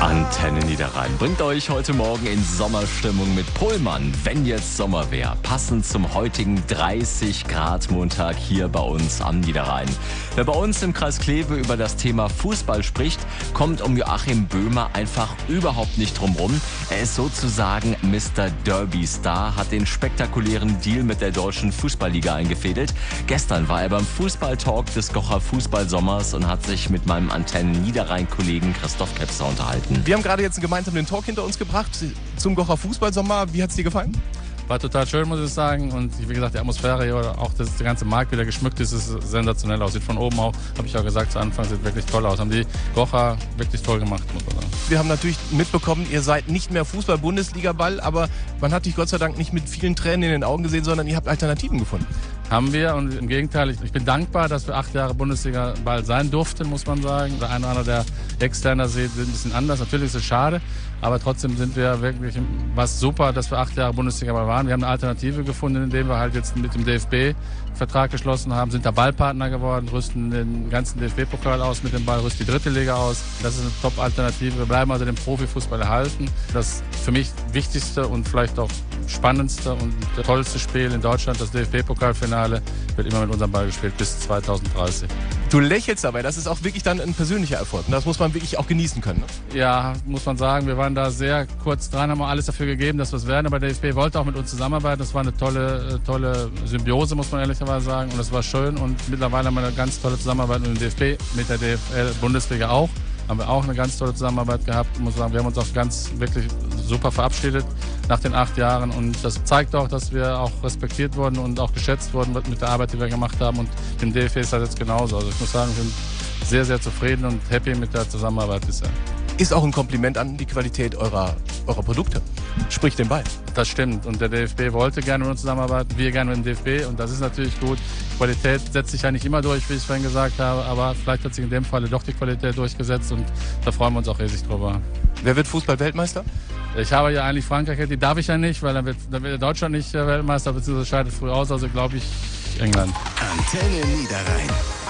Antenne Niederrhein bringt euch heute Morgen in Sommerstimmung mit Pohlmann, wenn jetzt Sommer wäre. Passend zum heutigen 30 Grad Montag hier bei uns am Niederrhein. Wer bei uns im Kreis Kleve über das Thema Fußball spricht, kommt um Joachim Böhmer einfach überhaupt nicht drum rum. Er ist sozusagen Mr. Derby-Star, hat den spektakulären Deal mit der Deutschen Fußballliga eingefädelt. Gestern war er beim Fußballtalk des Gocher Fußballsommers und hat sich mit meinem Antenne Niederrhein-Kollegen Christoph Kepser unterhalten. Wir haben gerade jetzt gemeinsam den Talk hinter uns gebracht zum Gocher Fußballsommer. Wie hat es dir gefallen? War total schön, muss ich sagen. Und wie gesagt, die Atmosphäre hier oder auch der ganze Markt, wie der geschmückt ist, ist sensationell aus. Sieht von oben auch, habe ich auch gesagt zu Anfang, sieht wirklich toll aus. Haben die Gocher wirklich toll gemacht, muss man sagen. Wir haben natürlich mitbekommen, ihr seid nicht mehr Fußball-Bundesliga-Ball, aber man hat dich Gott sei Dank nicht mit vielen Tränen in den Augen gesehen, sondern ihr habt Alternativen gefunden. Haben wir, und im Gegenteil, ich bin dankbar, dass wir 8 Jahre Bundesliga-Ball sein durften, muss man sagen. Der eine oder andere, der Externer sieht ein bisschen anders. Natürlich ist es schade, aber trotzdem sind wir wirklich, was super, dass wir 8 Jahre Bundesliga-Ball waren. Wir haben eine Alternative gefunden, indem wir halt jetzt mit dem DFB Vertrag geschlossen haben, sind da Ballpartner geworden, rüsten den ganzen DFB-Pokal aus mit dem Ball, rüsten die 3. Liga aus. Das ist eine Top-Alternative. Wir bleiben also dem Profifußball erhalten. Das für mich wichtigste und vielleicht auch spannendste und tollste Spiel in Deutschland, das DFB-Pokalfinale, wird immer mit unserem Ball gespielt bis 2030. Du lächelst dabei, das ist auch wirklich dann ein persönlicher Erfolg. Und das muss man wirklich auch genießen können. Ne? Ja, muss man sagen, wir waren da sehr kurz dran, haben alles dafür gegeben, dass wir es werden. Aber der DFB wollte auch mit uns zusammenarbeiten. Das war eine tolle Symbiose, muss man ehrlicherweise sagen. Und das war schön. Und mittlerweile haben wir eine ganz tolle Zusammenarbeit mit dem DFB, mit der DFL-Bundesliga auch. Haben wir auch eine ganz tolle Zusammenarbeit gehabt. Ich muss sagen, wir haben uns auch ganz wirklich super verabschiedet nach den 8 Jahren. Und das zeigt auch, dass wir auch respektiert wurden und auch geschätzt wurden mit der Arbeit, die wir gemacht haben. Und dem DFB ist das jetzt genauso. Also ich muss sagen, wir sind sehr, sehr zufrieden und happy mit der Zusammenarbeit bisher. Ist auch ein Kompliment an die Qualität eurer Produkte. Sprich den Ball. Das stimmt. Und der DFB wollte gerne mit uns zusammenarbeiten, wir gerne mit dem DFB. Und das ist natürlich gut. Die Qualität setzt sich ja nicht immer durch, wie ich vorhin gesagt habe. Aber vielleicht hat sich in dem Fall doch die Qualität durchgesetzt. Und da freuen wir uns auch riesig drüber. Wer wird Fußball-Weltmeister? Ich habe ja eigentlich Frankreich, die darf ich ja nicht, weil dann wird Deutschland nicht Weltmeister, beziehungsweise scheidet früh aus. Also glaube ich England. Antenne Niederrhein.